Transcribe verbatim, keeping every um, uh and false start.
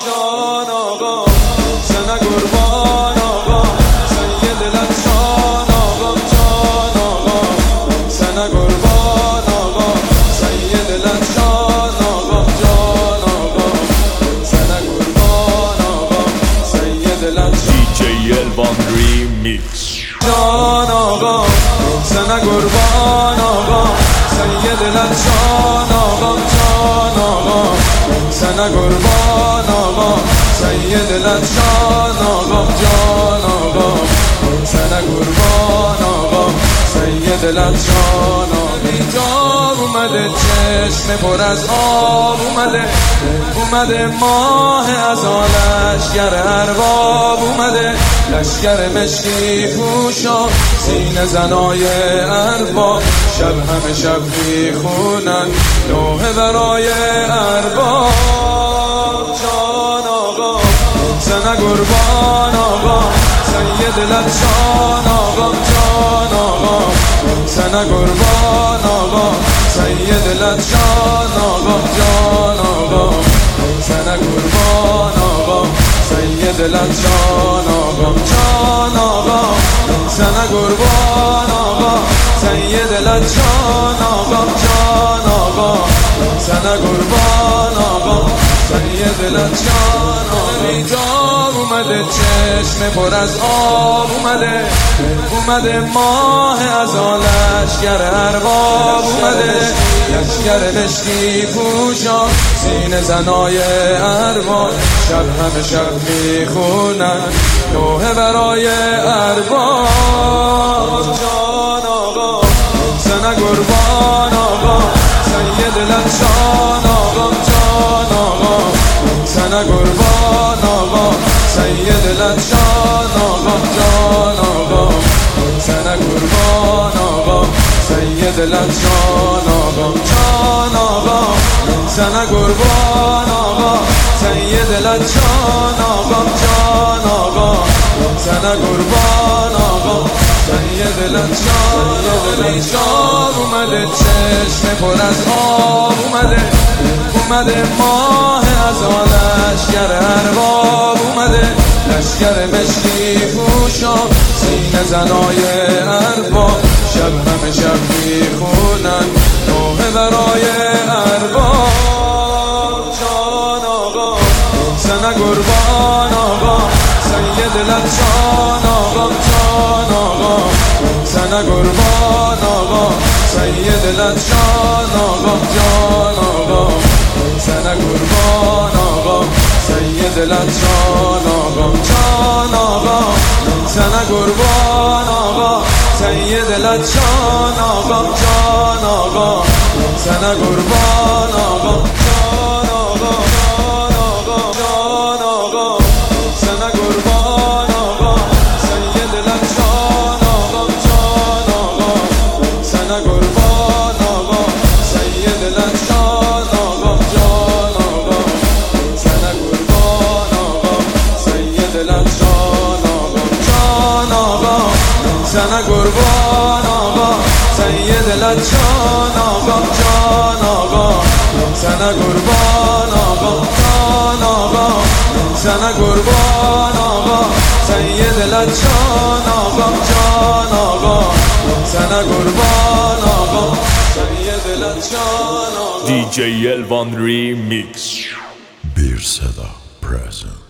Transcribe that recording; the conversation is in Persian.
جان آقا زن قربان آقا سید لطشان آقا جان آقا زن قربان آقا سید لطشان آقا جان آقا زن قربان آقا سید لطشان دی جی الوان ریمیکس جان آقا زن قربان آقا سید لطشان آقا جان آقا زن قربان آقا سید لطشان آقا جان آقا زن قربان آقا سید لطشان آقا بیجاب اومده چشم پر از آب اومده اومده ماه از لشگر ارباب اومده لشگر مشکی پوشا سینه زنای ارباب شب همه شب میخونن نوحه برای ارباب جان آقا زن قربان آقا سید لطشان آقا جان آقا زن قربان آقا سید لطشان آقا جان آقا زن قربان آقا سید لطشان آقا جان آقا زن قربان آقا سید لطشان آقا جان آقا زن قربان آقا سید لطشان آقا بیجاب اومده چشم پر از آب اومده اومده ماه از لشگر ارباب اومده لشگر مشکی پوشا سینه زنای ارباب شب همه شب میخونن نوحه برای ارباب جان آقا زن قربان آقا سید لطشان آقا جان آقا زن قربان آقا سید لطشان آقا جان آقا زن قربان آقا سید لطشان آقا جان آقا زن قربان آقا سید لطشان آقا جان آقا زن قربان آقا سید لطشان آقا بیجاب اومده چشم پر از آب اومده اومده ماه از لشگر ارباب اومده لشگر مشکی پوشا سینه زنای ارباب شب همه شب میخونن نوحه برای ارباب جان آقا زن قربان آقا سید لطشان آقا جان آقا زن قربان آقا سید لطشان آقا جان آقا زن قربان آقا سید لطشان آقا جان آقا زن قربان آقا سید لطشان آقا جان آقا زن قربان آقا جان آقا جان آقا زن قربان آقا سید لطشان آقا جان آقا زن قربان آقا سید لطشان آقا جان آقا زن قربان آقا سید لطشان آقا جان آقا زن قربان آقا سید لطشان آقا جان آقا زن قربان آقا جان آقا زن قربان آقا سید لطشان آقا جان آقا زن قربان آقا سید لطشان آقا دی جی الوان ریمیکس Bir Seda present.